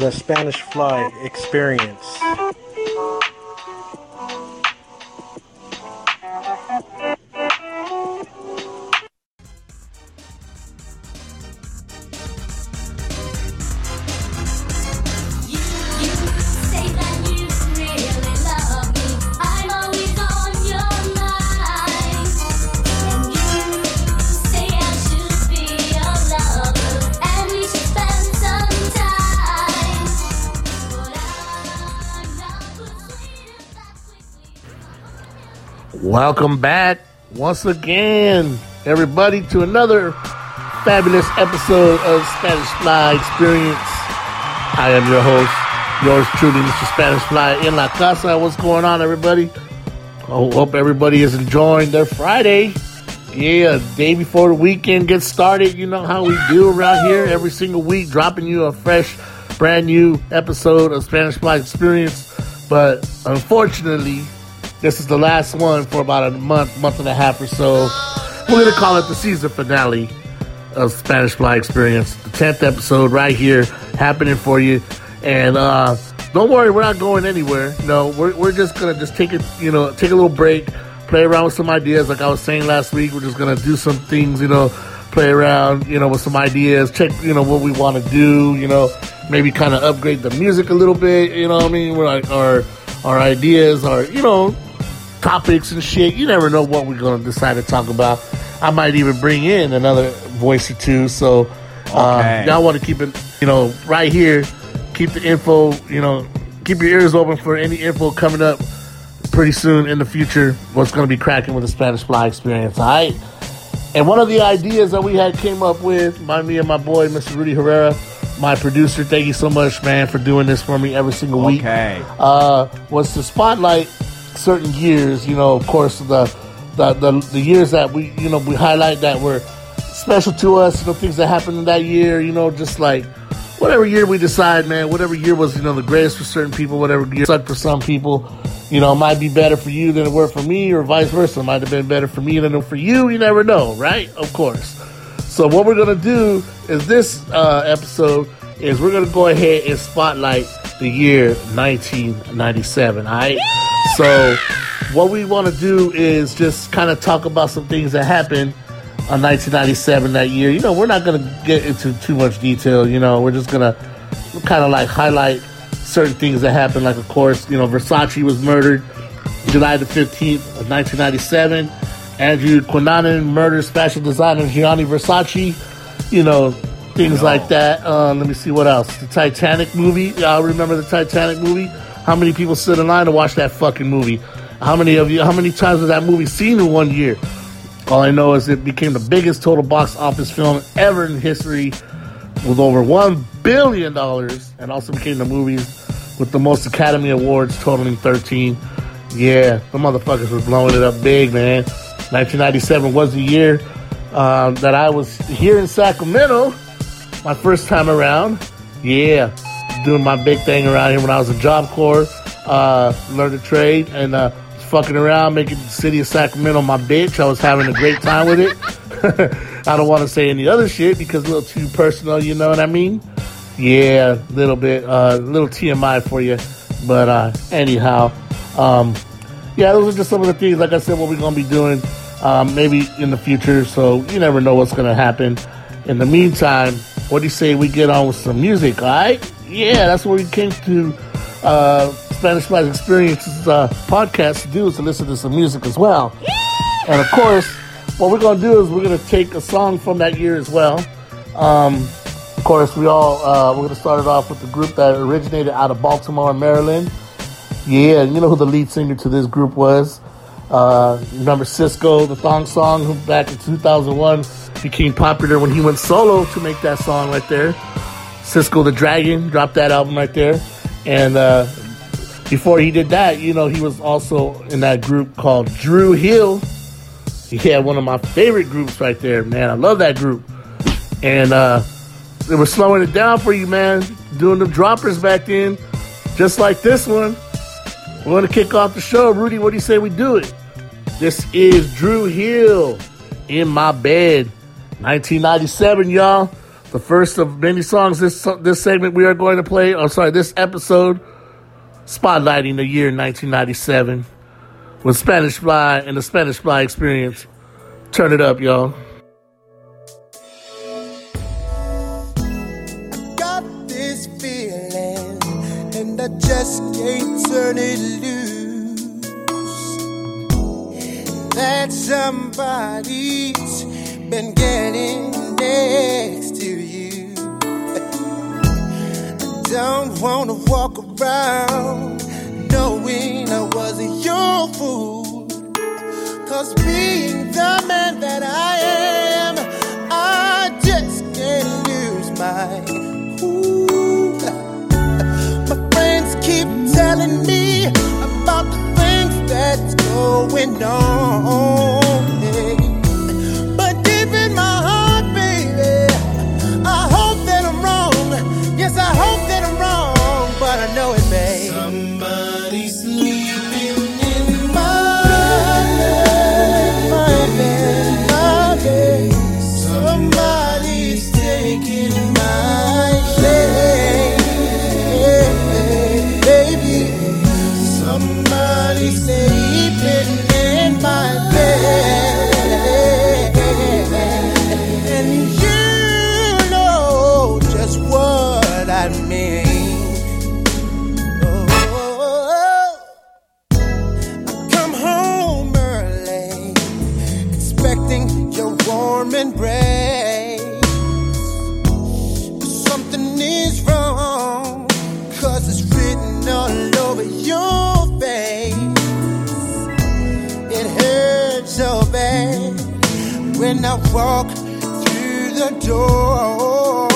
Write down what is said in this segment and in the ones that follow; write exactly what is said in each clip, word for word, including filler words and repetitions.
the Spanish Fly Experience. Welcome back once again, everybody, to another fabulous episode of Spanish Fly Experience. I am your host, yours truly, Mister Spanish Fly in La Casa. What's going on, everybody? I hope everybody is enjoying their Friday. Yeah, day before the weekend gets started. You know how we do around here every single week, dropping you a fresh, brand new episode of Spanish Fly Experience. But unfortunately, this is the last one for about a month, month and a half or so. We're going to call it the season finale of Spanish Fly Experience. The tenth episode right here happening for you. And uh, don't worry, we're not going anywhere. No, we're we're just going to just take it, you know, take a little break, play around with some ideas. Like I was saying last week, we're just going to do some things, you know, play around, you know, with some ideas, check, you know, what we want to do, you know, maybe kind of upgrade the music a little bit, you know what I mean? We're like, our, our ideas are, you know, topics and shit. You never know what we're going to decide to talk about. I might even bring in another voice or two. So, uh, okay. Y'all want to keep it, you know, right here. Keep the info, you know, keep your ears open for any info coming up pretty soon in the future. What's going to be cracking with the Spanish Fly Experience, all right? And one of the ideas that we had came up with, by me and my boy, Mister Rudy Herrera, my producer, thank you so much, man, for doing this for me every single week. Okay. Uh, was to spotlight certain years, you know, of course, the, the the the years that we, you know, we highlight that were special to us, you know, things that happened in that year, you know, just like whatever year we decide, man, whatever year was, you know, the greatest for certain people, whatever year sucked for some people, you know, it might be better for you than it were for me, or vice versa. It might have been better for me than for you. You never know, right? Of course. So what we're going to do is this uh, episode is we're going to go ahead and spotlight the year nineteen ninety-seven, all right? So what we want to do is just kind of talk about some things that happened on nineteen ninety-seven that year. You know, we're not going to get into too much detail. You know, we're just going to kind of like highlight certain things that happened. Like, of course, you know, Versace was murdered July the fifteenth of nineteen ninety-seven. Andrew Cunanan murdered fashion designer Gianni Versace. You know, things no. like that. Uh, let me see what else. The Titanic movie. Y'all remember the Titanic movie? How many people stood in line to watch that fucking movie? How many of you, how many times was that movie seen in one year? All I know is it became the biggest total box office film ever in history with over one billion dollars, and also became the movies with the most Academy Awards, totaling thirteen. Yeah, the motherfuckers were blowing it up big, man. nineteen ninety-seven was the year um, that I was here in Sacramento, my first time around. Yeah. Doing my big thing around here when I was in Job Corps, uh, learned a trade, and uh, fucking around, making the city of Sacramento my bitch. I was having a great time with it. I don't want to say any other shit because it's a little too personal, you know what I mean? Yeah, a little bit, a uh, little T M I for you. But uh, anyhow, um, yeah, those are just some of the things, like I said, what we're going to be doing um, maybe in the future. So you never know what's going to happen. In the meantime, what do you say we get on with some music, all right? Yeah, that's what we came to uh, Spanish Fly Experience's uh, podcast to do, is to listen to some music as well. And of course, what we're going to do is we're going to take a song from that year as well. Um, of course, we all, uh, we're going to start it off with the group that originated out of Baltimore, Maryland. Yeah, you know who the lead singer to this group was. Uh, remember Cisco, the Thong Song, who back in two thousand one became popular when he went solo to make that song right there. Cisco the Dragon dropped that album right there. And uh, before he did that, you know, he was also in that group called Dru Hill. He had one of my favorite groups right there, man. I love that group. And uh, they were slowing it down for you, man. Doing the droppers back then, just like this one. We're going to kick off the show. Rudy, what do you say we do it? This is Dru Hill, In My Bed. nineteen ninety-seven, y'all. the first of many songs this this segment we are going to play. I'm sorry, this episode, spotlighting the year nineteen ninety-seven with Spanish Fly and the Spanish Fly Experience. Turn it up, y'all. I got this feeling, and I just can't turn it loose. That somebody's been getting next to you. I don't wanna walk around knowing I wasn't your fool. Cause being the man that I am, I just can't lose my cool. My friends keep telling me about the things that's going on. But deep in my heart, baby, I hope that I'm wrong. Yes, I hope that I'm wrong, but I know it, babe. Somebody's sleeping in my bed, my bed, my bed. Somebody's taking my place, baby. Somebody's sleeping in my bed, and you know just what I mean. Oh, I come home early, expecting your warm embrace. But something is wrong, cause it's written all over your face. It hurts so bad when I walk through the door.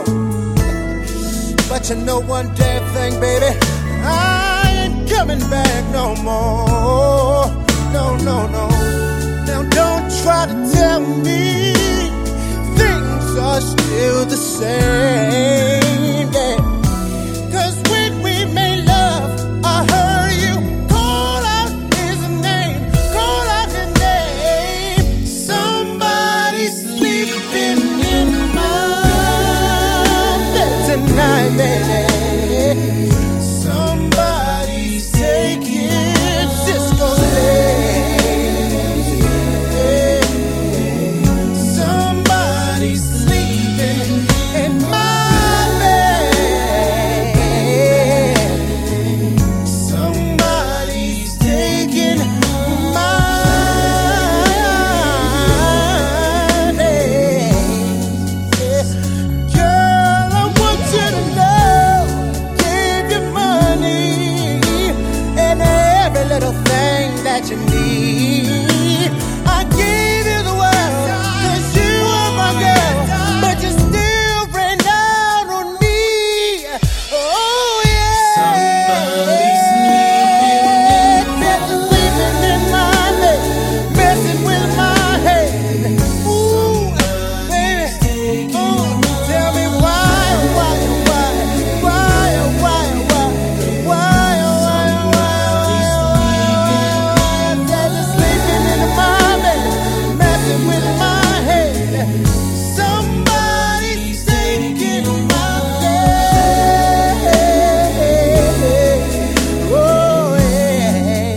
But you know one damn thing, baby, I ain't coming back no more. No, no, no. Now don't try to tell me things are still the same, yeah. Cause when we made love, I heard you call out his name, call out his name. Somebody's sleeping in my bed tonight, baby. Somebody's taking Cisco Lane. Somebody's sleeping in my bed. Somebody's taking my name. Girl, I want you to know, give you money and every little thing that you need. I gave you the world, cause you are my girl, but you still ran down on me. Oh yeah. Somebody's sleeping in my bed, messing with my head. Ooh, baby, ooh, tell me why, why, why, why, why, why, why, why, why, that is sleeping in my bed, messing with my head. Somebody's taking my bed. Oh, yeah.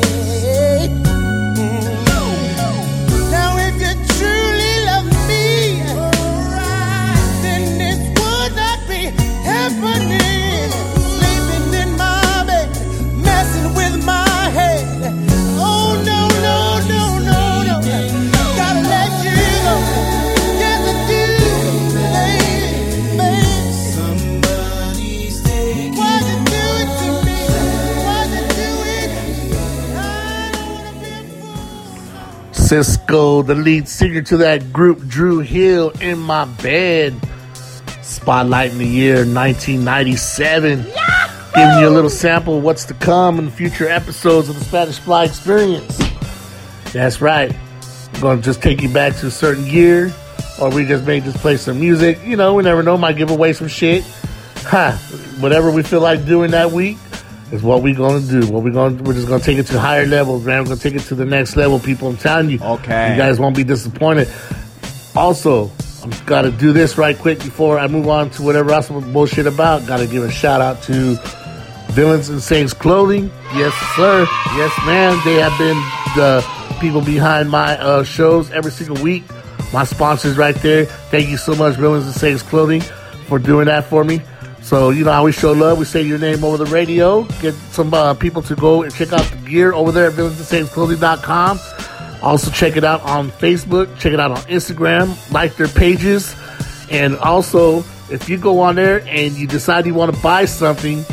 Now if you truly love me, then this would not be happening. Sleeping in my bed, messing with my head. Oh no, no, no, no, no. Gotta let you go. Yes, I do, baby, baby. Somebody's taking. Why'd you do it to me? Why'd you do it? I don't wanna be a fool. Cisco, the lead singer to that group, Drew Hill, in my bed. Spotlighting the year nineteen ninety-seven. Giving you a little sample of what's to come in future episodes of the Spanish Fly Experience. That's right. We're going to just take you back to a certain year, or we just may just play some music. You know, we never know. Might give away some shit. Ha! Whatever we feel like doing that week is what we're going to do. What we're going to, we're just going to take it to higher levels, man. We're going to take it to the next level, people. I'm telling you. Okay. You guys won't be disappointed. Also, I've got to do this right quick before I move on to whatever else I'm bullshit about. Got to give a shout out to Villains and Saints Clothing. Yes, sir. Yes, man. They have been the people behind my uh, shows every single week. My sponsors right there. Thank you so much, Villains and Saints Clothing, for doing that for me. So, you know how we show love. We say your name over the radio. Get some uh, people to go and check out the gear over there at villains and saints clothing dot com. Also, check it out on Facebook. Check it out on Instagram. Like their pages. And also, if you go on there and you decide you want to buy something,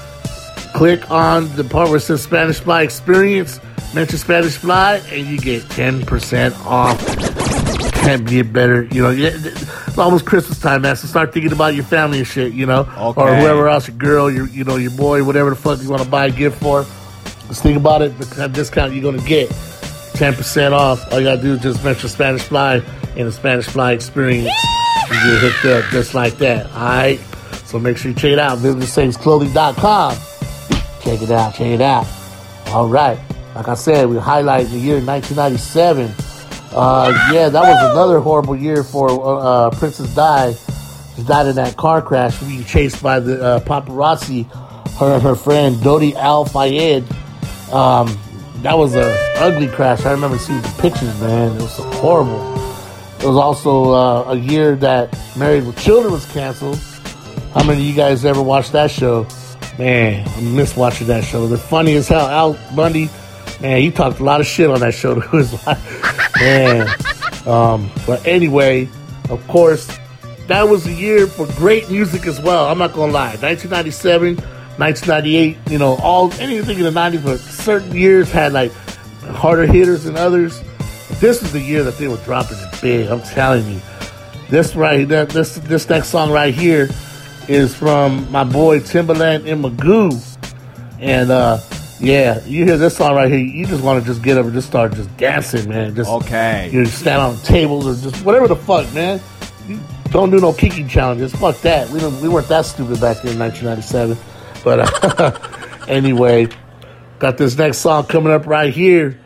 click on the part where it says Spanish Fly Experience. Mention Spanish Fly, and you get ten percent off. Can't get better. You know, it's almost Christmas time, man. So start thinking about your family and shit, you know. Okay. Or whoever else, your girl, your, you know, your boy, whatever the fuck you want to buy a gift for. Just think about it. The kind of discount you're going to get. ten percent off. All you got to do is just mention Spanish Fly and the Spanish Fly Experience. You get hooked up just like that. All right? So make sure you check it out. villains and saints clothing dot com. Check it out. Check it out. All right. Like I said, we highlight the year nineteen ninety-seven. Uh, yeah, that was another horrible year for uh, Princess Di. She died in that car crash being chased by the uh, paparazzi. Her and her friend Dodi Al-Fayed. Um, that was an ugly crash. I remember seeing the pictures, man. It was so horrible. It was also uh, a year that Married with Children was canceled. How many of you guys ever watched that show? Man, I miss watching that show. They're funny as hell. Al Bundy, man, he talked a lot of shit on that show. It was like, man. Um, but anyway, of course, that was a year for great music as well. I'm not going to lie. nineteen ninety-seven, nineteen ninety-eight, you know, all anything in the nineties, but certain years had like harder hitters than others. This is the year that they were dropping it big. I'm telling you. This right, that this this next song right here is from my boy Timbaland and Magoo. And uh, yeah, you hear this song right here, you just want to just get up and just start just dancing, man. Just okay. You stand on tables or just whatever the fuck, man. You don't do no kicking challenges. Fuck that. We don't, we weren't that stupid back then in nineteen ninety-seven. But uh, anyway, got this next song coming up right here.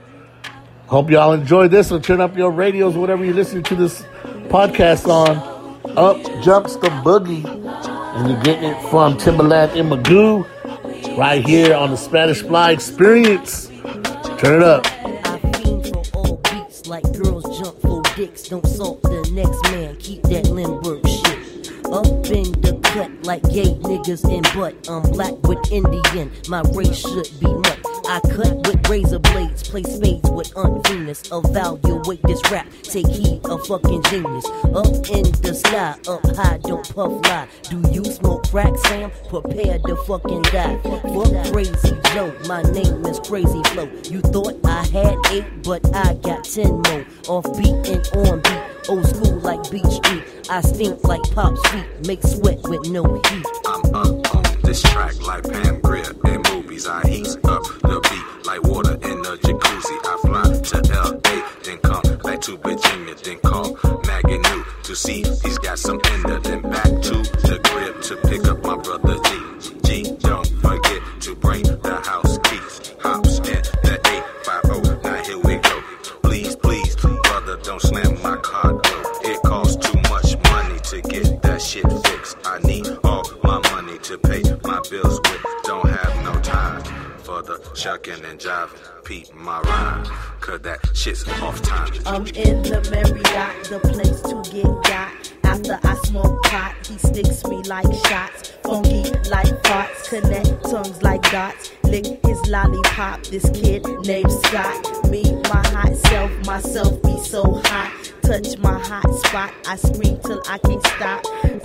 Hope y'all enjoy this one. Turn up your radios, whatever you're listening to this podcast on. Up jumps the boogie. And you're getting it from Timbaland and Magoo right here on the Spanish Fly Experience. Turn it up. I fiend for all beats like girls jump for dicks. Don't salt the next man. Keep that Lindbergh shit. Up in the cut like gay niggas in butt. I'm black with Indian. My race should be nut. I cut with razor blades, play spades with Aunt Venus. Evaluate this rap, take heed, a fucking genius. Up in the sky, up high, don't puff lie. Do you smoke crack, Sam? Prepare to fucking die. Fuck Crazy Joe, my name is Crazy Flow. You thought I had eight, but I got ten more. Off beat and on beat, old school like Beach Street. I stink like Pop's feet, make sweat with no heat. I'm up on this track like Pam Grier in movies. I heat up the beat like water in a jacuzzi. I fly to L A, then come back to Virginia, then call Maggie New to see if he's got some in there. Then back to the crib to pick up my brother G. G, don't forget to bring the house keys. Hops in the eight five oh, now here we go. Please, please, brother, don't slam my car door. It costs too much money to get that shit fixed. I need all my money to pay my bills with. Don't have no time for the shucking and jiving. Peep my rhyme, cause that shit's off time. I'm in the Marriott, the place to get got. After I smoke pot, he sticks me like shots. Funky like farts, connect tongues like dots. Lick his lollipop, this kid named Scott. Me, my hot self, myself be so hot. Touch my hot spot, I scream till I can't stop.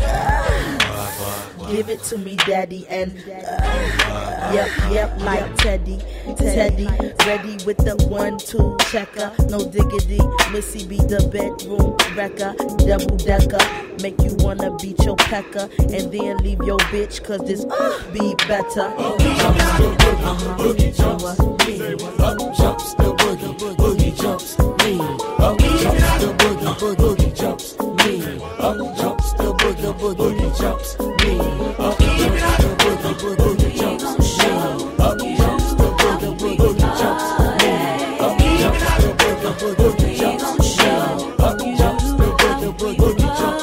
Uh, give it to me, daddy, and uh, yep, yep, like Teddy, Teddy, ready with the one, two checker, no diggity. Missy be the bedroom wrecker, double decker, make you wanna beat your pecker, and then leave your bitch, cause this uh, be better. Boogie jumps, up jumps the boogie, boogie jumps me. Up jumps the boogie, boogie jumps me. Up jumps the boogie, boogie jumps me. Up jumps the boogie, boogie jumps me. Up jumps the boogie, boogie jumps me. Up jumps the boogie, boogie jumps me. Up jumps the boogie, boogie jumps me.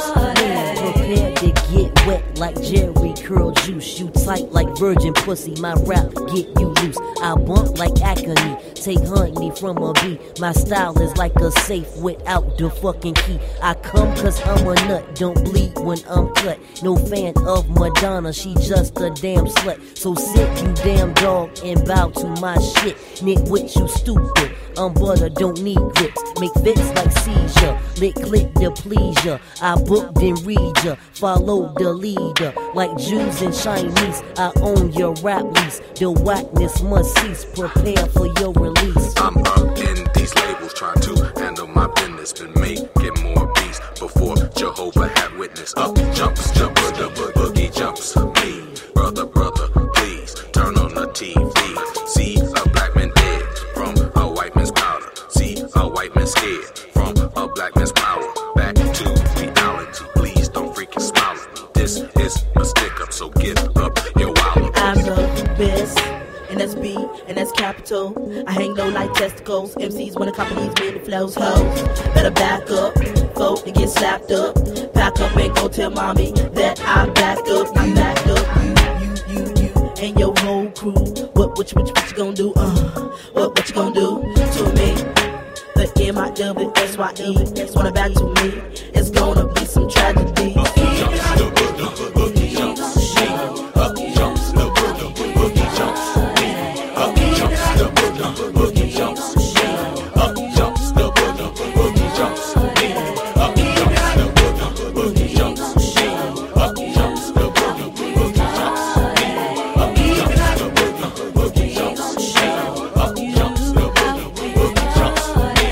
virgin pussy, my rap get you loose. I bump like Acme, take honey from a bee. My style is like a safe without the fucking key. I come cause I'm a nut, don't bleed when I'm cut. No fan of Madonna, she just a damn slut. So sit you damn dog and bow to my shit. Nitwit, you stupid. I'm butter, don't need grips. Make fits like seizure, lick click the pleasure. I book then read ya, follow the leader. Like Jews and Chinese, I own your rap lease. The whackness must cease, prepare for your release. I'm up in these labels, trying to handle my business. Been making more beats before Jehovah had witness. Up jumps, jumps, the bo- boogie jumps. Me, brother, brother, please turn on the T V. See a black man dead from a white man's powder. See a white man scared from a black man's power. Back to reality, please don't freaking smile at me. This is a stick up, so get up your wallet. I'm the best, and that's B, and that's capital. I hang low like testicles. M Cs when the company's made the flows, hoes. Better back up, folk to get slapped up. Pack up and go tell mommy that I'm back up. I'm back up. You, you, you, you, and your whole crew. What, what, you, what, you, what you gonna do? Uh, what, what you gonna do to me? The M I W S Y E, wanna back to me. It's gonna be some tragedy. Up jumps the boogie, boogie jumps. Up jumps the boogie, boogie jumps. Up jumps the boogie, boogie jumps. Up jumps the boogie, boogie jumps. Up jumps the boogie, boogie jumps. Up jumps the boogie, boogie jumps. Up jumps the boogie, boogie jumps. Up jumps the boogie, boogie jumps.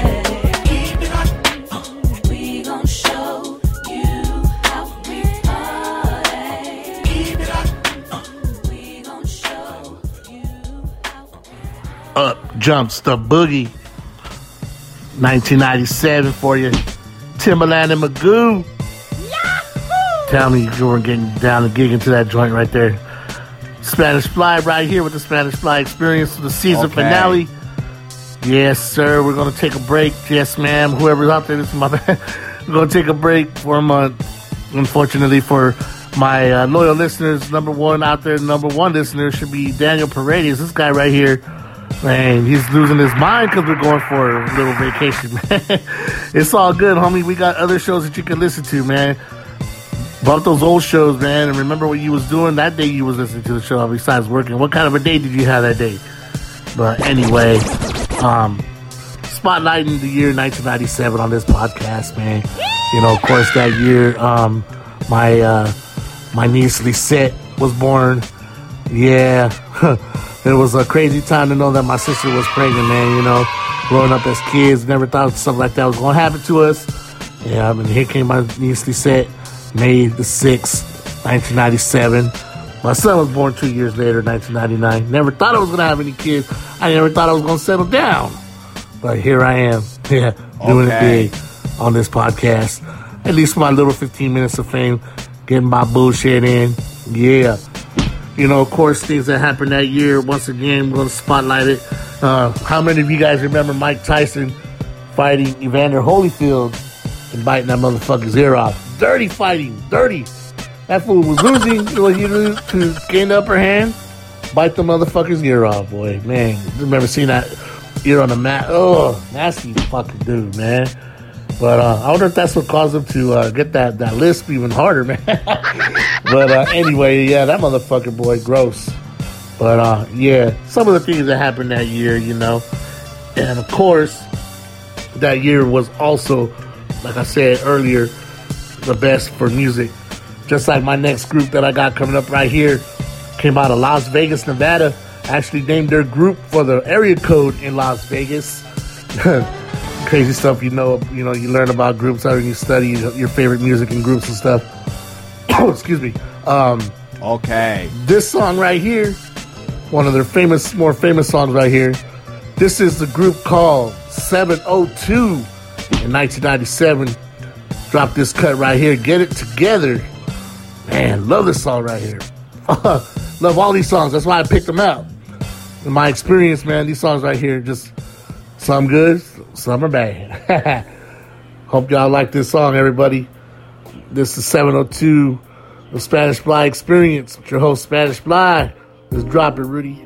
We gon' show you how we party. Keep it up. We gon' show you how. Up jumps the boogie. nineteen ninety-seven for you. Timberland and Magoo. Yahoo! Tell me you weren't getting down and gigging to that joint right there. Spanish Fly right here with the Spanish Fly Experience for the season Okay. finale. Yes, sir. We're going to take a break. Yes, ma'am. Whoever's out there, this is my bad. We're going to take a break for a month. Unfortunately for my uh, loyal listeners, number one out there, number one listener should be Daniel Paredes. This guy right here, man, he's losing his mind because we're going for a little vacation, man. It's all good, homie. We got other shows that you can listen to, man. Bump those old shows, man, and remember what you was doing that day you was listening to the show besides working. What kind of a day did you have that day? But anyway, um, spotlighting the year nineteen ninety-seven on this podcast, man. You know, of course, that year, um, my uh, my niece Lisette was born. Yeah, it was a crazy time to know that my sister was pregnant, man. You know, growing up as kids, never thought something like that was going to happen to us. Yeah, I mean, here came my niece Lisette, May the sixth, nineteen ninety-seven. My son was born two years later, nineteen ninety-nine. Never thought I was going to have any kids. I never thought I was going to settle down. But here I am, yeah, doing Okay. it big on this podcast. At least for my little fifteen minutes of fame, getting my bullshit in. Yeah. You know, of course, things that happened that year. Once again, we're going to spotlight it. Uh, how many of you guys remember Mike Tyson fighting Evander Holyfield and biting that motherfucker's ear off? Dirty fighting. Dirty. That fool was losing. You know, he lose to gain the upper hand. Bite the motherfucker's ear off, boy. Man, remember seeing that ear on the mat? Oh, nasty fucking dude, man. But uh, I wonder if that's what caused him to uh, get that, that lisp even harder, man. But uh, anyway, yeah, that motherfucker, boy, gross. But uh, yeah, some of the things that happened that year, you know. And of course, that year was also, like I said earlier, the best for music. Just like my next group that I got coming up right here came out of Las Vegas, Nevada. Actually named their group for the area code in Las Vegas. Crazy stuff, you know. You know, you learn about groups out and you study your favorite music and groups and stuff. Oh, excuse me. Um, Okay. this song right here, one of their famous, more famous songs right here. This is the group called seven oh two in nineteen ninety-seven. Drop this cut right here. Get It Together. Man, love this song right here. Love all these songs. That's why I picked them out. In my experience, man, these songs right here, just some good, some are bad. Hope y'all like this song, everybody. This is seven oh two, the Spanish Fly Experience with your host, Spanish Fly. Let's drop it, Rudy.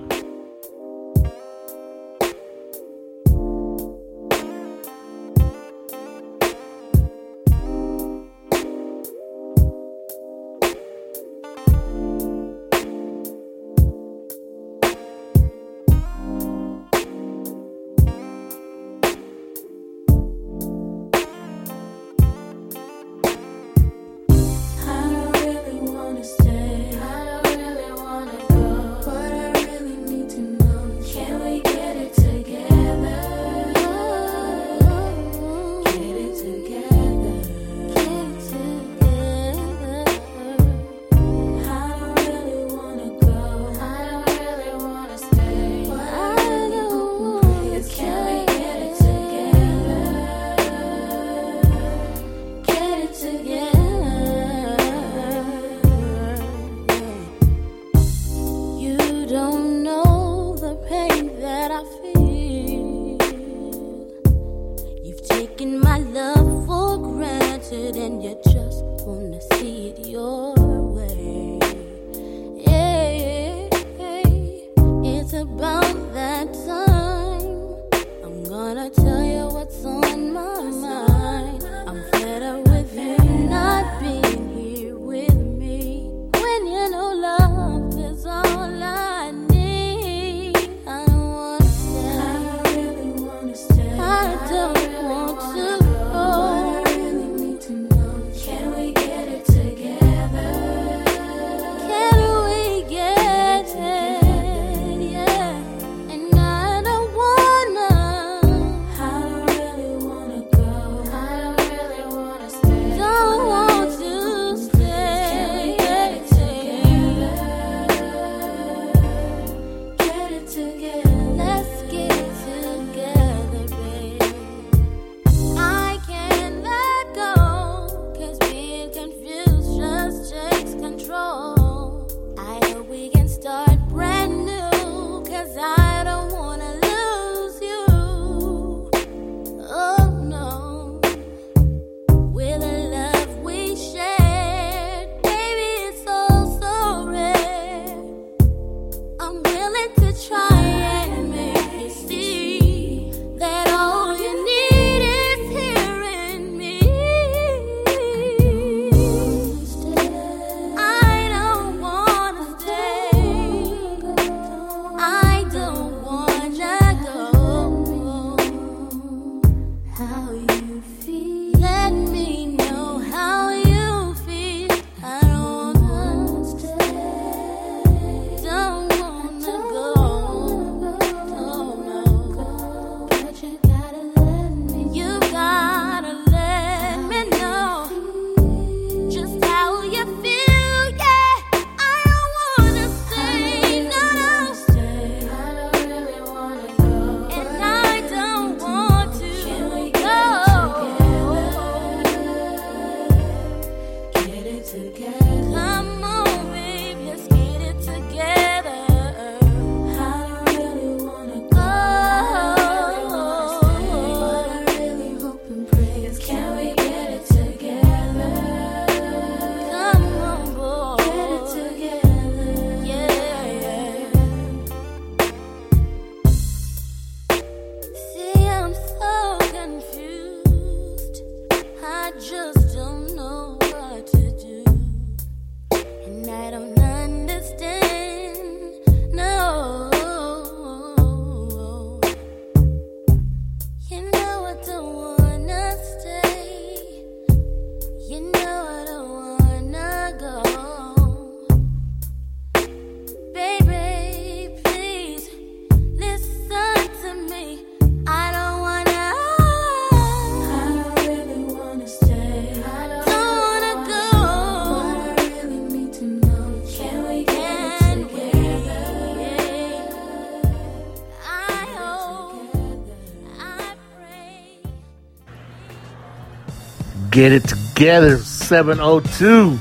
Get it together, seven oh two.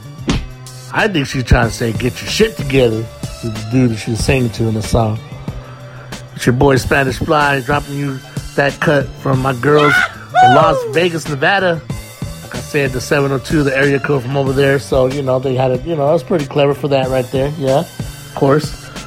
I think she's trying to say, get your shit together. To the dude that she's singing to in the song. It's your boy Spanish Fly dropping you that cut from my girls in Las Vegas, Nevada. Like I said, the seven oh two, the area code from over there. So, you know, they had it, you know, it was pretty clever for that right there. Yeah, of course.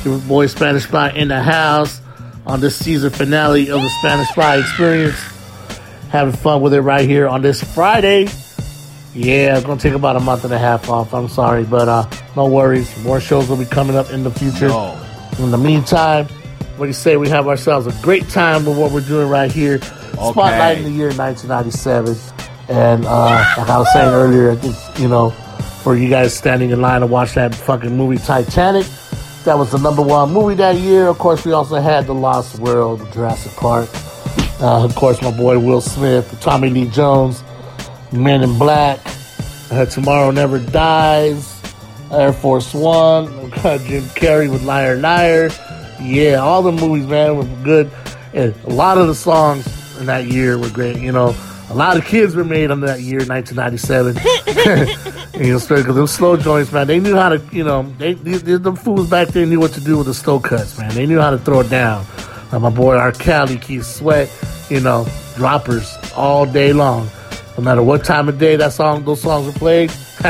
Your boy Spanish Fly in the house on this season finale of the Spanish Fly Experience. Having fun with it right here on this Friday. Yeah, it's going to take about a month and a half off. I'm sorry, but uh, no worries. More shows will be coming up in the future. No. In the meantime, what do you say? We have ourselves a great time with what we're doing right here. Okay. Spotlighting the year nineteen ninety-seven. And uh, like I was saying earlier, I think, you know, for you guys standing in line to watch that fucking movie Titanic, that was the number one movie that year. Of course, we also had The Lost World, Jurassic Park. Uh, of course, my boy Will Smith, Tommy Lee Jones, Men in Black, uh, Tomorrow Never Dies, Air Force One, Jim Carrey with Liar Liar. Yeah, all the movies, man, were good. And a lot of the songs in that year were great. You know, a lot of kids were made on that year, nineteen ninety-seven. You know, because those slow joints, man, they knew how to, you know, they, they, they them fools back there knew what to do with the slow cuts, man. They knew how to throw it down. Like my boy R. Kelly, Keith Sweat, you know, droppers all day long. No matter what time of day that song, those songs were played.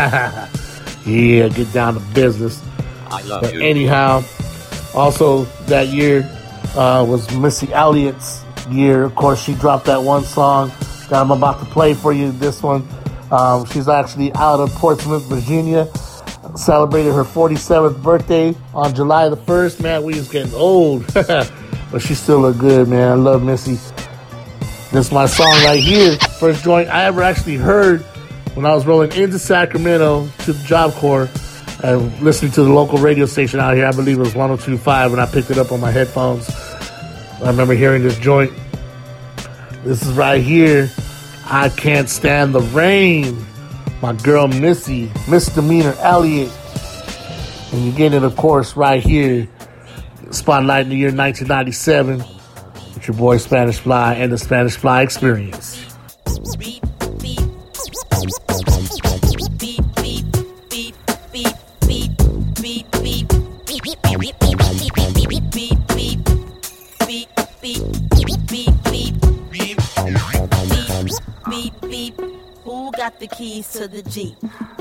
Yeah, get down to business. I love but you. anyhow, also that year uh, was Missy Elliott's year. Of course, she dropped that one song that I'm about to play for you. This one, um, she's actually out of Portsmouth, Virginia. Celebrated her forty-seventh birthday on July the first. Man, we was getting old. But she still look good, man. I love Missy. This is my song right here. First joint I ever actually heard when I was rolling into Sacramento to the Job Corps and listening to the local radio station out here. I believe it was one oh two point five when I picked it up on my headphones. I remember hearing this joint. This is right here. I Can't Stand the Rain. My girl Missy, Misdemeanor Elliott. And you get it, of course, right here. Spotlight in the year nineteen ninety-seven. With your boy Spanish Fly and the Spanish Fly Experience. Who got the keys to the Jeep?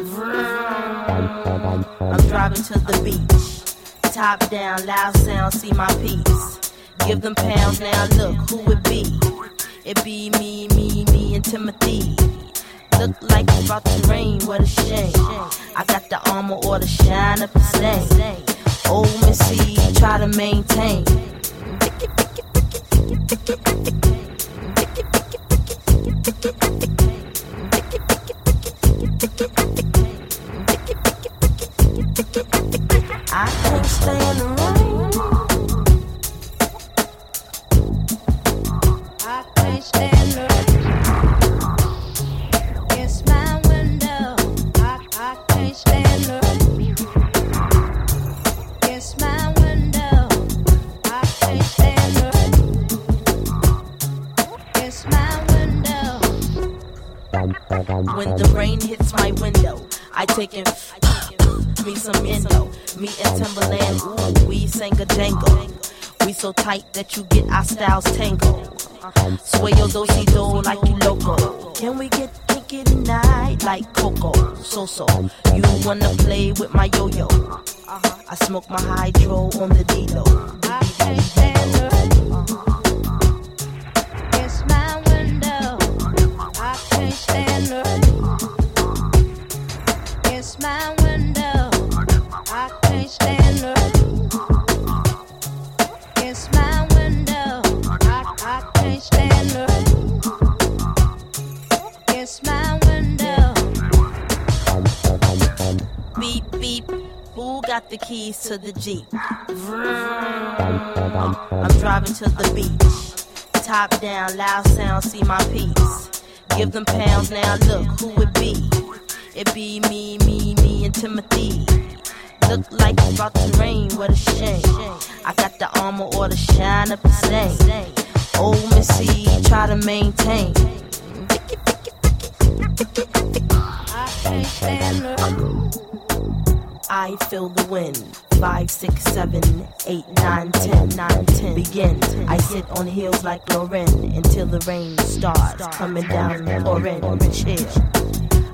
I'm driving to the beach. Top down, loud sound, see my piece. Give them pounds now, look who it be. It be me, me, me and Timothy. Look like it's about to rain, what a shame. I got the armor or the shine up the stain. Old Missy, try to maintain. I can't stand the rain. I can't stand the rain. It's my window. I, I can't stand the rain. It's my window. I can't stand the rain. It's my window. When the rain hits my window, I take it. Me some Indo, me and Timberland, ooh, we sang a jangle. We so tight that you get our styles tangled. Sway your do-si-do like you loco. Can we get kinky tonight like Coco? So-so, you wanna play with my yo-yo? I smoke my hydro on the D-Lo. I can't stand the rain. It's my window. I can't stand the rain. It's my window. I can't stand the rain. It's my window. I, I can't stand the rain. It's my window. Beep, beep, who got the keys to the Jeep? I'm driving to the beach. Top down, loud sound, see my piece. Give them pounds now, look who it be. It be me, me, me and Timothy. Look like it's about to rain, what a shame. I got the armor or the shine up the stain. Old Missy, try to maintain. I can't stand the rain. I feel the wind. Five, six, seven, eight, nine, ten, nine, ten. Begin. I sit on heels like Lauren until the rain starts coming down, pouring, chill.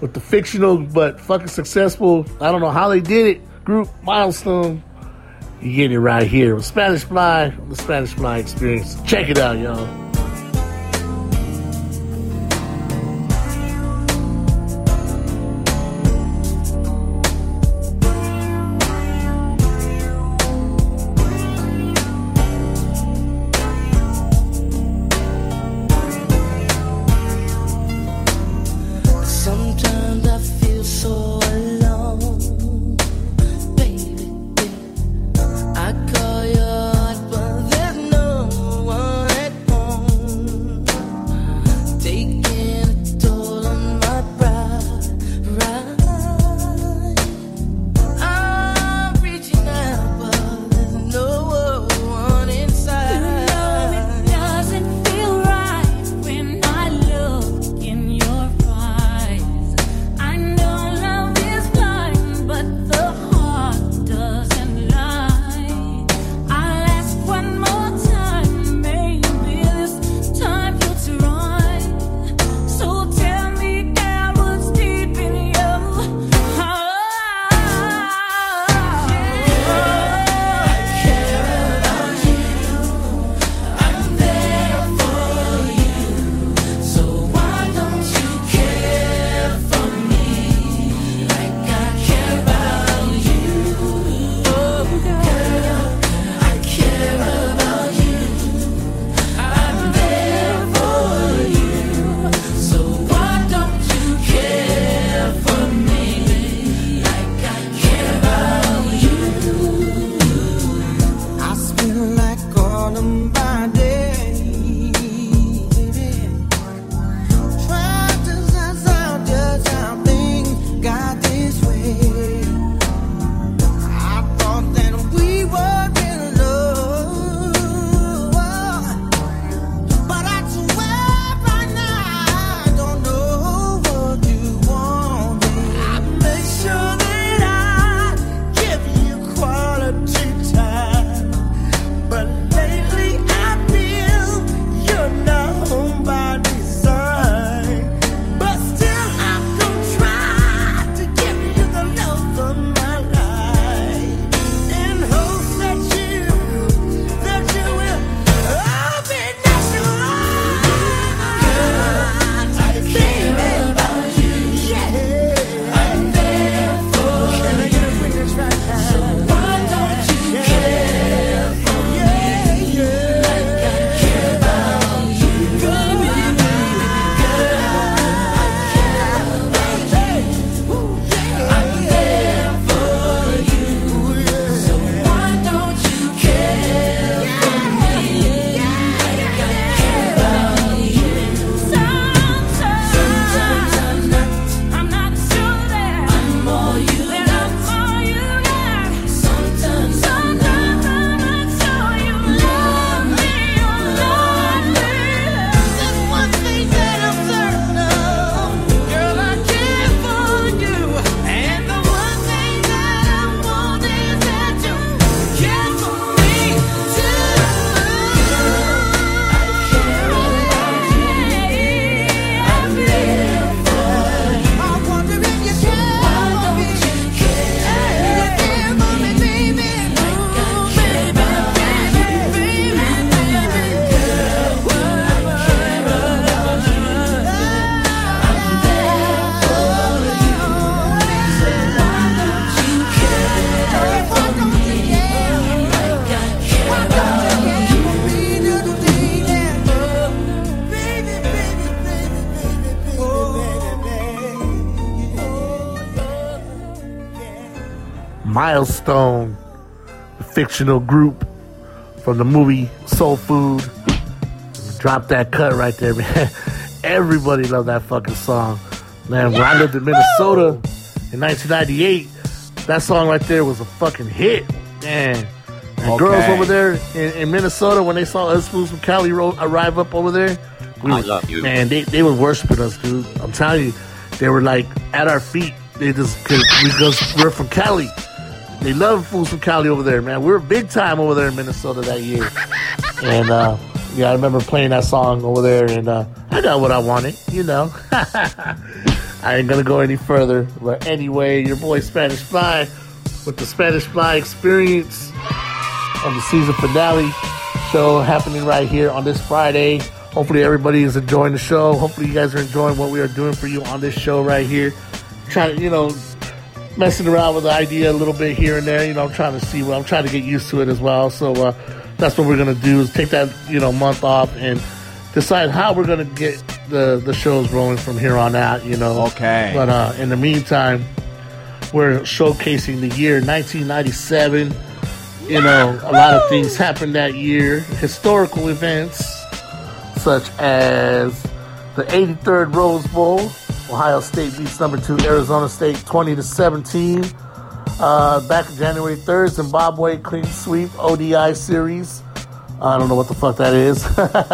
with the fictional but fucking successful, I don't know how they did it, group Milestone. You get it right here with Spanish Fly, the Spanish Fly Experience. Check it out, y'all. Sometimes I feel so alone, baby. I call your heart, but there's no one at home. Taking a toll on my pride, right? I'm reaching out, but there's no one inside. It doesn't feel right when I look in your eyes. I know love is blind, but the heart doesn't lie. I'll ask one more time, maybe this time you'll try. So tell me, girl, what's deep in your heart? I'm there for you, so why don't you care for me like I care about you? Oh, girl, I care about you. I'm there for you, so why don't you care for me like I care about you? I spend like all of my days, baby, trying to suss out just how things got this way. I thought that we were in love, but I swear right now I don't know what you want. I make sure that I give you quality time, but lately I feel you're not home by design. But still I'm gonna try to give you the love of my life, in hopes that you, that you will open up your eyes. I care about you, yeah. I'm there for you. Can I get a witness right now? So why don't you care for me like I care about you? Baby, girl, I care about you. I'm there for you. So why don't you care for me like I care about you? Sometimes I'm not, I'm not sure that I'm all you that got. I'm all you got. Sometimes I'm not. Sometimes I'm not sure you love me or love me. There's one thing that I'm certain of, girl, I care for you. And the one thing that I want is that you care for me too. I care about you. I'm there for you. I wonder if you care for me. You care for me, baby. Like I care about you, baby, baby, girl. I care about you. I'm there for you. So why don't you care? Why don't you care? Like I care about you, baby, baby, baby, baby, Milestone, the fictional group from the movie Soul Food. Drop that cut right there, man. Everybody loved that fucking song. Man, when I lived in Minnesota in nineteen ninety-eight, that song right there was a fucking hit. Man. And Okay. girls over there in, in Minnesota, when they saw us fools from Cali ro- arrive up over there, we I were- love you. Man, they, they were worshiping us, dude. I'm telling you, they were like at our feet. They just, cause, because we're from Cali. They love fools from Cali over there, man. We were big time over there in Minnesota that year. And, uh, yeah, I remember playing that song over there, and uh, I got what I wanted, you know. I ain't gonna go any further. But anyway, your boy Spanish Fly with the Spanish Fly Experience on the season finale show happening right here on this Friday. Hopefully everybody is enjoying the show. Hopefully you guys are enjoying what we are doing for you on this show right here. Trying to, you know, messing around with the idea a little bit here and there. You know, I'm trying to see what I'm trying to get used to it as well. So uh, that's what we're gonna do is take that, you know, month off and decide how we're gonna get the the shows rolling from here on out. You know. Okay. But uh, in the meantime, we're showcasing the year nineteen ninety-seven. You know, a lot of things happened that year. Historical events such as the eighty-third Rose Bowl. Ohio State beats number two Arizona State twenty to seventeen. Uh, back January third, Zimbabwe clean sweep O D I series. I don't know what the fuck that is.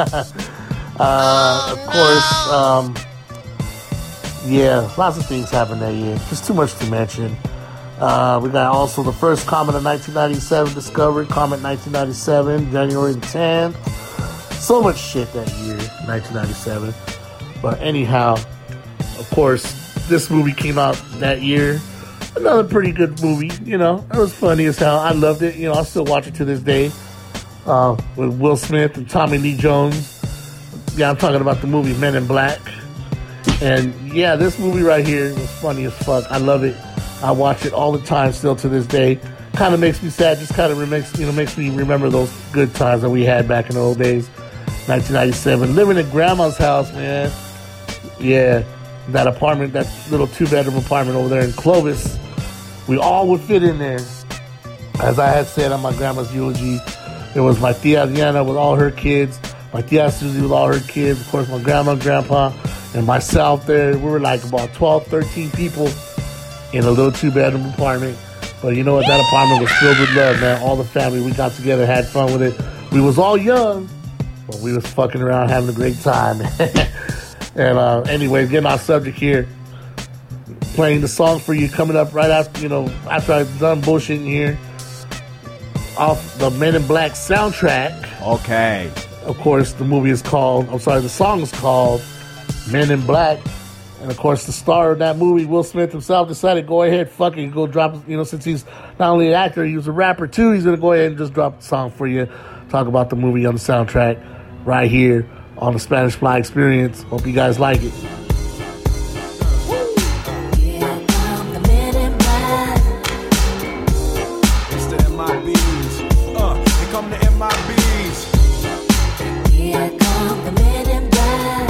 uh, of course, um, yeah, lots of things happened that year. Just too much to mention. Uh, we got also the first comet of nineteen ninety-seven discovered, Comet nineteen ninety-seven, January the tenth. So much shit that year, nineteen ninety-seven. But anyhow, of course, this movie came out that year. Another pretty good movie, you know. It was funny as hell. I loved it. You know, I still watch it to this day. Uh, with Will Smith and Tommy Lee Jones. Yeah, I'm talking about the movie Men in Black. And yeah, this movie right here was funny as fuck. I love it. I watch it all the time still to this day. Kind of makes me sad. Just kind of makes, you know, makes me remember those good times that we had back in the old days. nineteen ninety-seven. Living at grandma's house, man. Yeah. That apartment, that little two-bedroom apartment over there in Clovis. We all would fit in there. As I had said on my grandma's eulogy, there was my tia Diana with all her kids, my tia Susie with all her kids, of course my grandma and grandpa, and myself there. We were like about twelve, thirteen people in a little two-bedroom apartment. But you know what? That apartment was filled with love, man. All the family, we got together, had fun with it. We was all young, but we was fucking around, having a great time. And uh, anyway, getting our subject here, playing the song for you coming up right after, you know, after I've done bullshitting here, off the Men in Black soundtrack. Okay. Of course, the movie is called, I'm sorry, the song is called Men in Black. And of course, the star of that movie, Will Smith himself, decided go ahead, fuck it, go drop, you know, since he's not only an actor, he was a rapper too, he's going to go ahead and just drop the song for you, talk about the movie on the soundtrack right here on the Spanish Fly Experience. Hope you guys like it. It's the M I Bs. Uh, here come the M I Bs. Here come the Men in Black.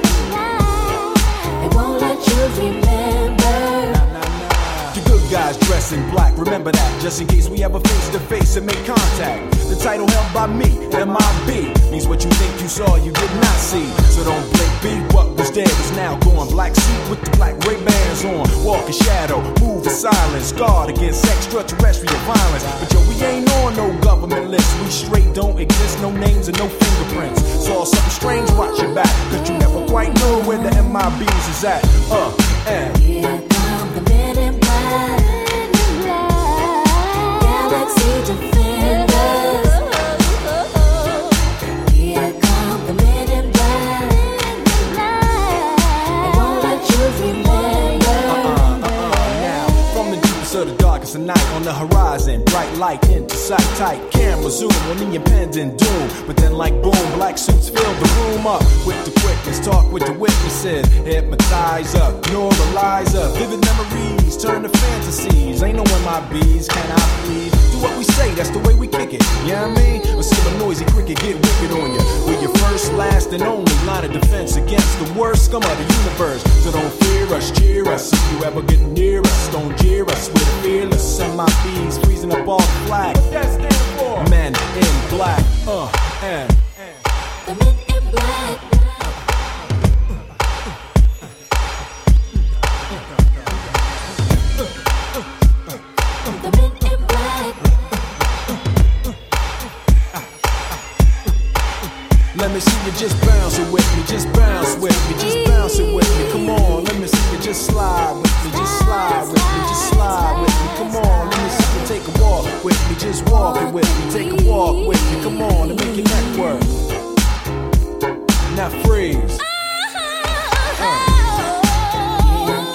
They won't let you remember. The good guys dress in black, remember that, just in case we ever face to face and make contact. The title held by me, M I B, means what you think you saw, you did not see. So don't blink, be what was dead is now gone. Black suit with the black Ray-Bans on, walk in shadow, move in silence, guard against extraterrestrial violence. But yo, we ain't on no government list, we straight don't exist, no names and no fingerprints. Saw something strange, watch your back, cause you never quite know where the M I Bs is at. Uh, and Here come the Men in Black. Galaxy Defenders. Here come the Men in Black. They won't let you remember. uh, uh, uh, now, from the deepest of the darkest of night, on the horizon, bright light into sight, tight camera zoom on the impending doom. But then like boom, black suits fill the room up with the quickness, talk with the witnesses, hypnotize up, neuralize up, vivid memories turn to fantasies. Ain't no M I Bs, can I please? Do what we say, that's the way we kick it, you know what I mean? Or see a noisy cricket get wicked on you. We're your first, last, and only line of defense against the worst scum of the universe. So don't fear us, cheer us. If you ever get near us, don't jeer us. We're fearless, M I Bs freezing up all the flag. What that stand for? Men in Black, uh, and, and. The Men in Black. The Men in Black. Let me see you just bounce it with me, just bounce with me, just bounce it with me. Come on, let me see you just slide with me, just slide with me, just slide with me. Come on, let me see you take a walk with me, just walk it with me, take a walk with me. Come on, and make your neck work. Now freeze. Uh.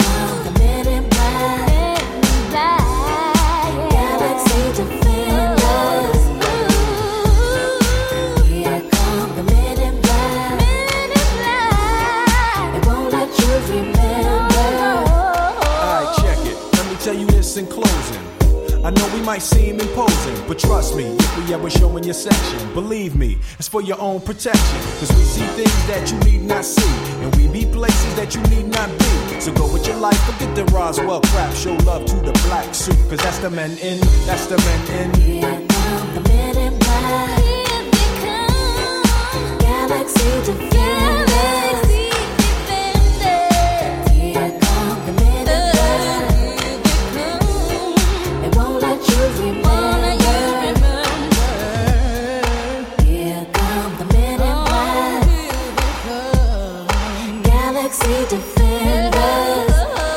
business in closing. I know we might seem imposing, but trust me, if we ever show in your section, believe me, it's for your own protection. Cause we see things that you need not see, and we be places that you need not be. So go with your life, forget the Roswell crap, show love to the black suit, cause that's the men in, that's the men in. Here come the men in black. Here they come. Galaxy Defenders. Galaxy Defenders. Here come the men in black. Here they come. They won't let you remember. Won't let you remember. Here come the men in black. Here they come. Galaxy Defenders.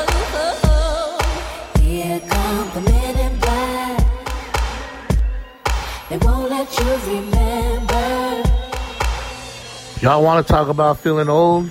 Here come the men in black. They won't let you remember. Y'all want to talk about feeling old?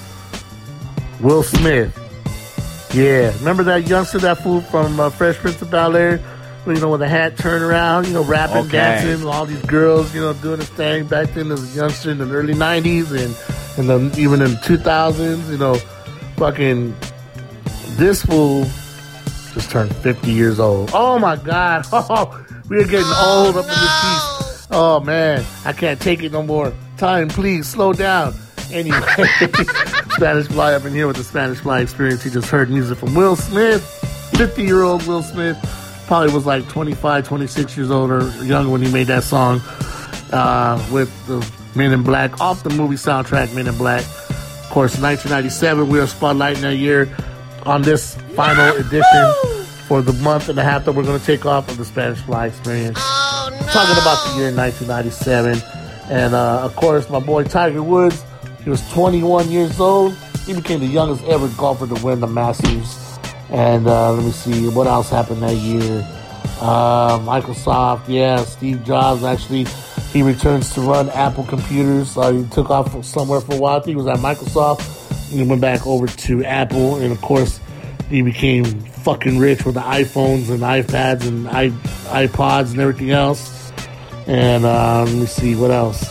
Will Smith. Yeah, remember that youngster, that fool from uh, Fresh Prince of Bel-Air? You know, with the hat turned around, you know, rapping, Okay. dancing, all these girls, you know, doing his thing back then as a youngster in the early nineties and, and the, even in the two thousands, you know, fucking, this fool just turned fifty years old. Oh my God. Oh, we are getting old up in this piece. Oh man, I can't take it no more. Time, please, slow down. Anyway, Spanish Fly up in here with the Spanish Fly Experience. He just heard music from Will Smith, fifty-year-old Will Smith. Probably was like twenty-five, twenty-six years old or younger when he made that song uh, with the Men in Black off the movie soundtrack, Men in Black. Of course, nineteen ninety-seven, we are spotlighting that year on this final edition for the month and a half that we're going to take off of the Spanish Fly Experience. Oh, no. Talking about the year nineteen ninety-seven. And, uh, of course, my boy Tiger Woods, he was twenty-one years old. He became the youngest ever golfer to win the Masters. And uh, let me see, what else happened that year? Uh, Microsoft, yeah, Steve Jobs, actually, he returns to run Apple computers. Uh, he took off from somewhere for a while. I think he was at Microsoft. And he went back over to Apple. And, of course, he became fucking rich with the iPhones and iPads and i iPods and everything else. And uh, let me see, what else?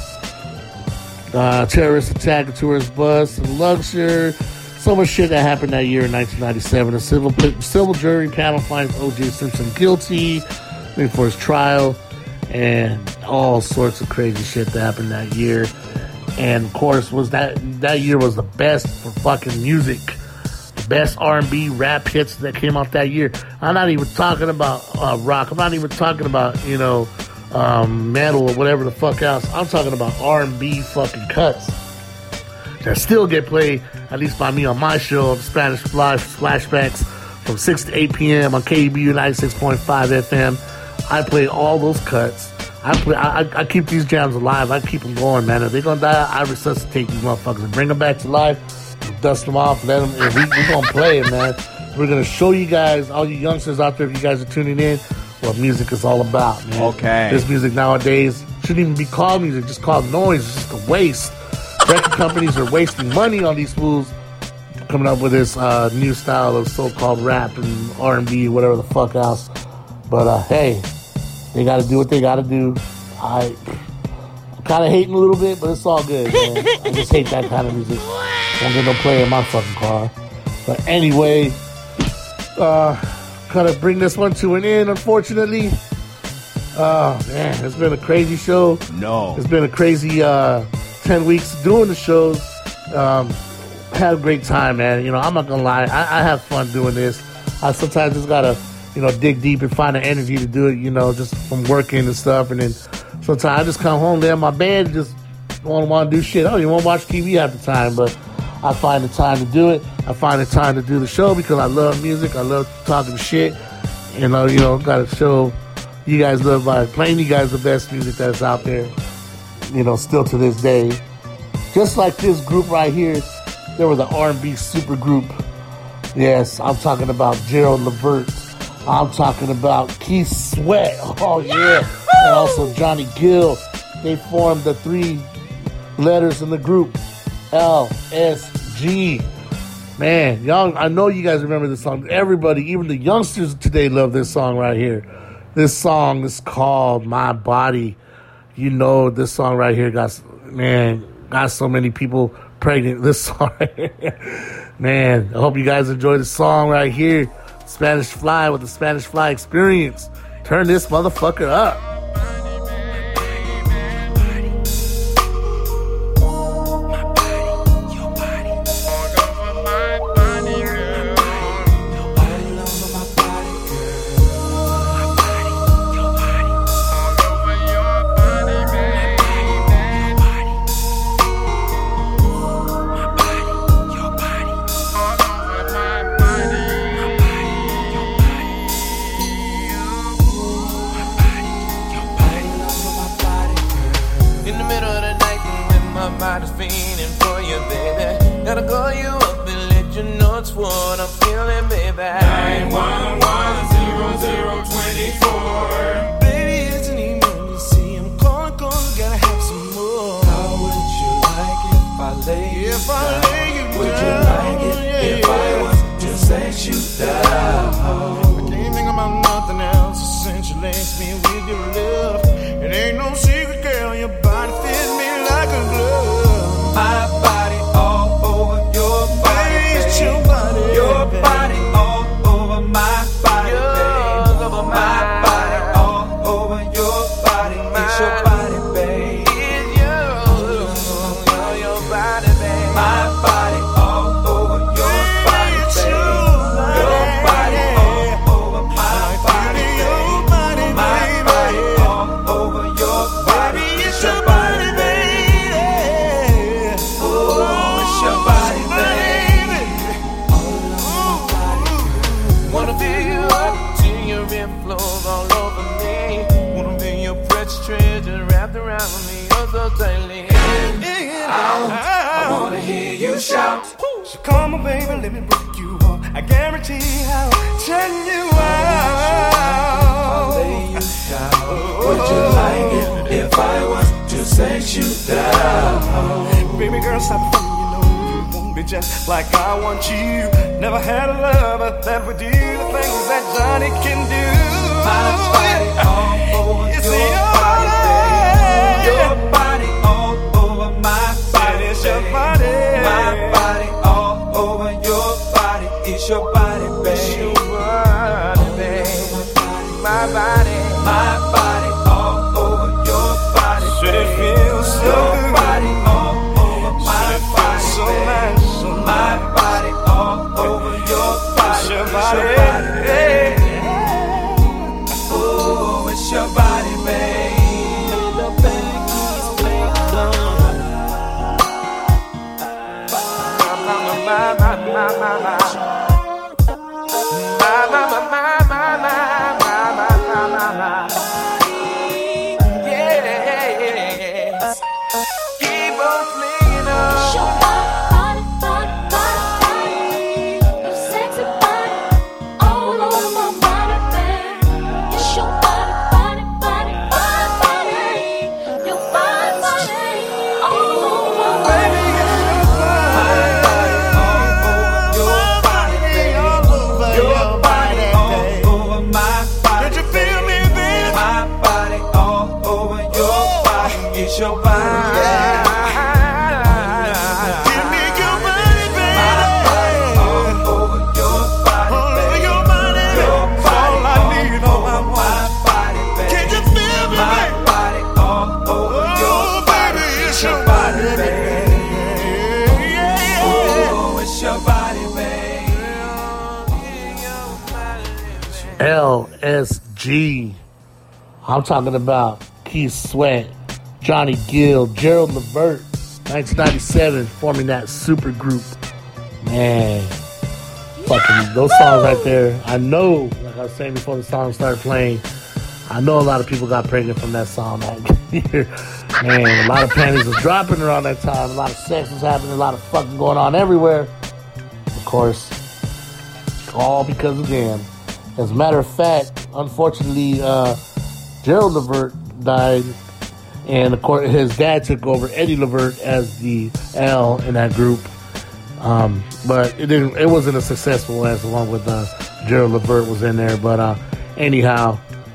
Uh, terrorist attack, a tourist bus, and Luxor. So much shit that happened that year in nineteen ninety-seven. A civil civil jury panel finds O J Simpson guilty, waiting for his trial, and all sorts of crazy shit that happened that year. And of course, was that that year was the best for fucking music, the best R and B rap hits that came out that year. I'm not even talking about uh, rock. I'm not even talking about you know um, metal or whatever the fuck else. I'm talking about R and B fucking cuts that still get played, at least by me on my show, the Spanish Fly Flashbacks, from six to eight p.m. on K B U ninety-six point five F M. I play all those cuts. I play. I, I keep these jams alive. I keep them going, man. If they're gonna die, I resuscitate these motherfuckers and bring them back to life, dust them off, let them. And we, we're gonna play it, man. We're gonna show you guys, all you youngsters out there, if you guys are tuning in, what music is all about, man. Okay. This music nowadays shouldn't even be called music, just called noise. It's just a waste. Record companies are wasting money on these fools coming up with this uh, new style of so-called rap and R and B, whatever the fuck else. But uh, hey, they got to do what they got to do. I, I'm kind of hating a little bit, but it's all good, man. I just hate that kind of music. Don't get no play in my fucking car. But anyway, uh, kind of bring this one to an end, unfortunately. Oh, man, it's been a crazy show. No. It's been a crazy uh, ten weeks doing the shows. Um, had a great time, man. You know, I'm not going to lie. I, I have fun doing this. I sometimes just got to, you know, dig deep and find the energy to do it, you know, just from working and stuff. And then sometimes I just come home, lay in my bed, and just don't want to do shit. I don't even want to watch T V half the time, but I find the time to do it. I find the time to do the show because I love music. I love talking shit. You know, you know, got to show you guys love by playing you guys the best music that's out there, you know, still to this day. Just like this group right here, there was an R and B super group. Yes, I'm talking about Gerald Levert. I'm talking about Keith Sweat. Oh, yeah. And also Johnny Gill. They formed the three letters in the group, L S G. Man, y'all, I know you guys remember this song. Everybody, even the youngsters today love this song right here. This song is called My Body. You know, this song right here got, man, got so many people pregnant. This song right here. Man, I hope you guys enjoy the song right here. Spanish Fly with the Spanish Fly Experience. Turn this motherfucker up. L S G. I'm talking about Keith Sweat, Johnny Gill, Gerald Levert, nineteen ninety-seven, forming that super group. Man, fucking those songs right there. I know, like I was saying before the song started playing, I know a lot of people got pregnant from that song that year. Man, a lot of panties was dropping around that time. A lot of sex was happening. A lot of fucking going on everywhere. Of course, all because of them. As a matter of fact, unfortunately, uh, Gerald Levert died, and of course his dad took over, Eddie Levert, as the L in that group. Um, but it didn't. It wasn't as successful as the one with uh, Gerald Levert was in there. But uh, anyhow,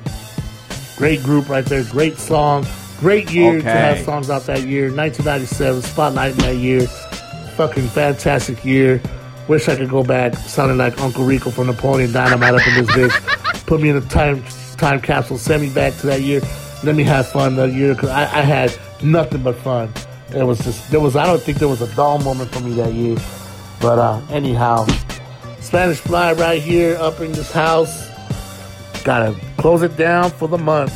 great group right there. Great song. Great year Okay. to have songs out that year. nineteen ninety-seven, Spotlight in that year. Fucking fantastic year. Wish I could go back sounding like Uncle Rico from Napoleon Dynamite up in this bitch. Put me in a time time capsule, send me back to that year. Let me have fun that year, because I, I had nothing but fun. It was just, there was, I don't think there was a dull moment for me that year. But uh, anyhow, Spanish Fly right here up in this house. Gotta close it down for the month.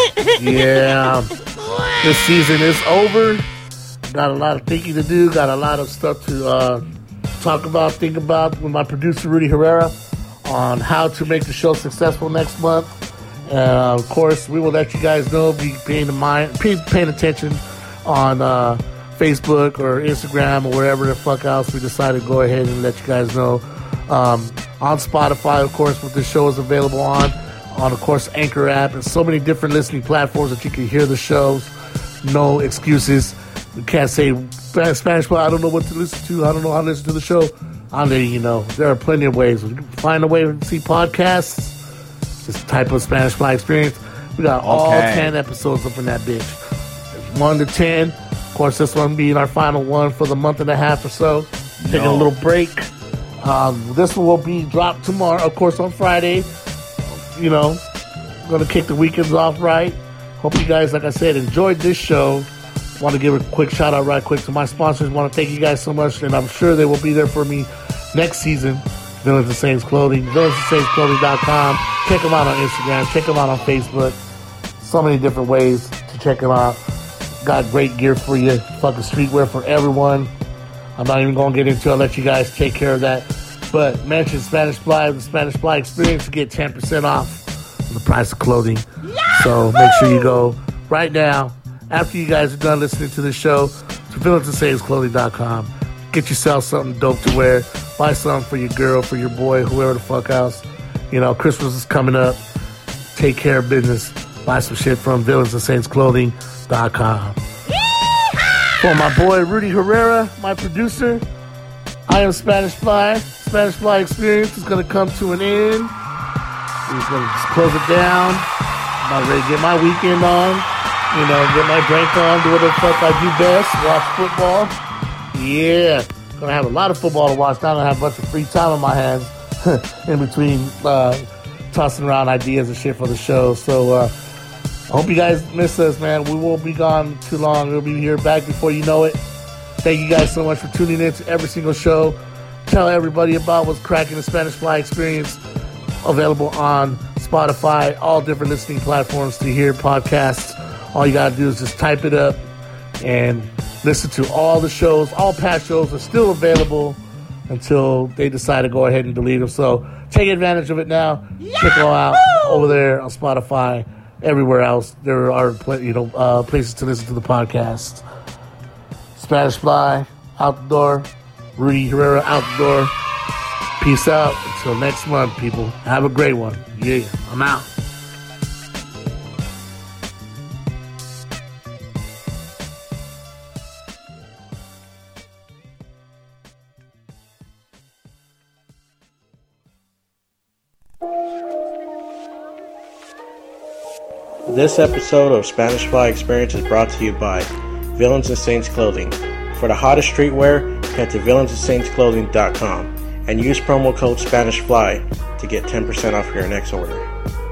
Yeah. This season is over. Got a lot of thinking to do. Got a lot of stuff to uh, talk about, think about with my producer, Rudy Herrera, on how to make the show successful next month. Uh, of course, we will let you guys know. Be paying, the mind, pay, paying attention on uh, Facebook or Instagram or wherever the fuck else we decide to go ahead and let you guys know. Um, on Spotify, of course, what this show is available on. On, of course, Anchor app, and so many different listening platforms that you can hear the shows. No excuses. You can't say Spanish, but I don't know what to listen to. I don't know how to listen to the show. I'll let you know. There are plenty of ways. You can find a way to see podcasts. Just type of Spanish Fly Experience. We got all Okay. ten episodes up in that bitch. one to ten. Of course, this one being our final one for the month and a half or so. Taking a No. little break. Um, this one will be dropped tomorrow, of course, on Friday. You know, gonna kick the weekends off right. Hope you guys, like I said, enjoyed this show. Want to give a quick shout out right quick to my sponsors. Want to thank you guys so much, and I'm sure they will be there for me next season. Villains and Saints Clothing, villains and saints clothing dot com. Check them out on Instagram. Check them out on Facebook. So many different ways to check them out. Got great gear for you. Fucking streetwear for everyone. I'm not even gonna get into it. I'll let you guys take care of that. But mention Spanish Fly, the Spanish Fly Experience, to get ten percent off the price of clothing. So make sure you go right now, after you guys are done listening to the show, to villains and saints clothing dot com. Get yourself something dope to wear. Buy something for your girl, for your boy, whoever the fuck else. You know, Christmas is coming up. Take care of business. Buy some shit from villains and saints clothing dot com. For my boy Rudy Herrera, my producer, I am Spanish Fly. Spanish Fly Experience is going to come to an end. We're going to just close it down. I'm about ready to get my weekend on. You know, get my drink on, do what the fuck I do best. Watch football. Yeah. Going to have a lot of football to watch. Now I'm going to have a bunch of free time on my hands in between uh, tossing around ideas and shit for the show. So, uh, I hope you guys miss us, man. We won't be gone too long. We'll be here back before you know it. Thank you guys so much for tuning in to every single show. Tell everybody about what's cracking the Spanish Fly Experience. Available on Spotify, all different listening platforms to hear podcasts. All you got to do is just type it up and listen to all the shows. All past shows are still available until they decide to go ahead and delete them. So take advantage of it now. Check them out over there on Spotify. Everywhere else, there are pl- you know uh, places to listen to the podcast. Spanish Fly, out the door. Rudy Herrera, out the door. Peace out. Until next month, people. Have a great one. Yeah, I'm out. This episode of Spanish Fly Experience is brought to you by Villains and Saints Clothing. For the hottest streetwear, head to villains and saints clothing dot com and use promo code SpanishFly to get ten percent off your next order.